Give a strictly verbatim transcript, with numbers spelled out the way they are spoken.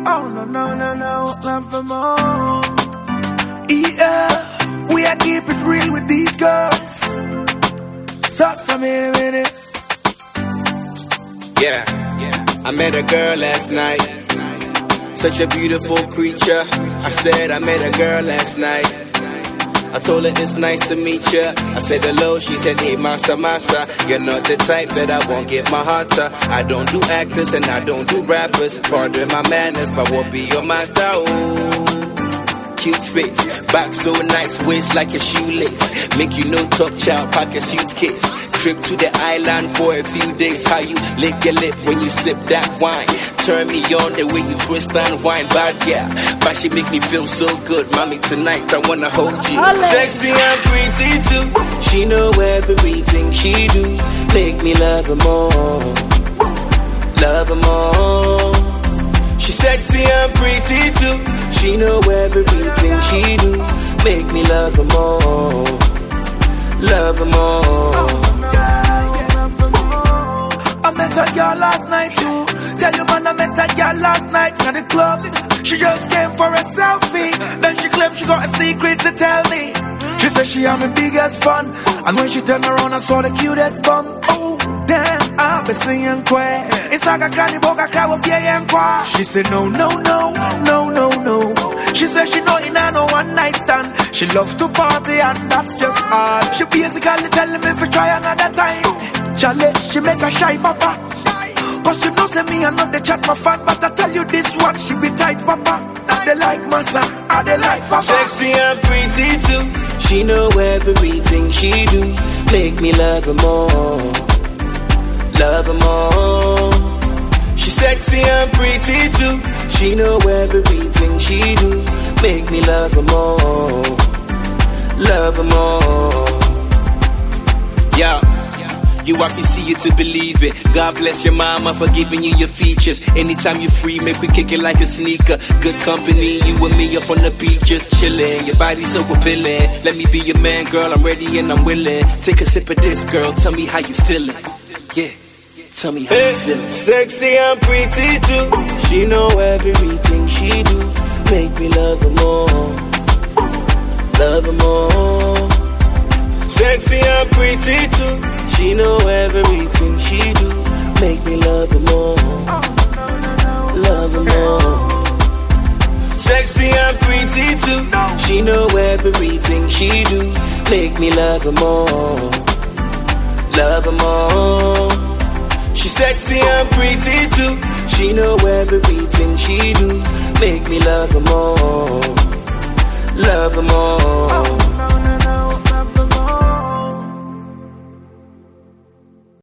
Oh no no no no, love for more. Yeah, we are keep it real with these girls. So some minute minute. Yeah, I met a girl last night. Such a beautiful creature. I said I met a girl last night. I told her it's nice to meet ya. I said hello, she said hey masa masa. You're not the type that I won't get my heart to. I don't do actors and I don't do rappers. Pardon my manners, but what be your matter? Oh, cute face, back so nice, waist like a shoelace. Make you no talk, child, pack a suitcase. Trip to the island for a few days. How you lick your lip when you sip that wine. Turn me on the way you twist and whine. Bad yeah, but she make me feel so good. Mommy, tonight I wanna hold you. Sexy and pretty too. She know everything she do. Make me love her more. Love her more. She sexy and pretty too. She know everything she do. Make me love her more. Love her more. I met a girl last night too. Tell you man, I met a girl last night at the club. She just came for a selfie. Then she claimed she got a secret to tell me. She said she had my biggest fun. And when she turned around, I saw the cutest bum. Oh, damn, I've been singing queer. It's like a granny boga cry with and qua. She said no, no, no, no, no, no. She said she not in a no one night stand. She loves to party and that's just all. She basically telling me to try another time. Charlie, she make a shy papa. Cause you know say me and not the chat my fan. But I tell you this one, she be tight papa. I they like massa, I they like papa. Sexy and pretty too. She know everything she do. Make me love her more. Love her more. She sexy and pretty too. She know everything she do. Make me love her more. Love her more. Yeah. You have to see it to believe it. God bless your mama for giving you your features. Anytime you free, make we kick it like a sneaker. Good company, you and me up on the beach just chillin'. Your body so appealing. Let me be your man, girl, I'm ready and I'm willing. Take a sip of this, girl, tell me how you feeling. Yeah, tell me how hey, you feeling. Sexy and pretty too. She know everything she do. Make me love her more. Love her more. Sexy and pretty too. She know everything she do. Make me love her more. Love her more. Sexy and pretty too. She know everything she do. Make me love her more. Love her more. She sexy and pretty too. She know everything she do. Make me love her more. Love her more.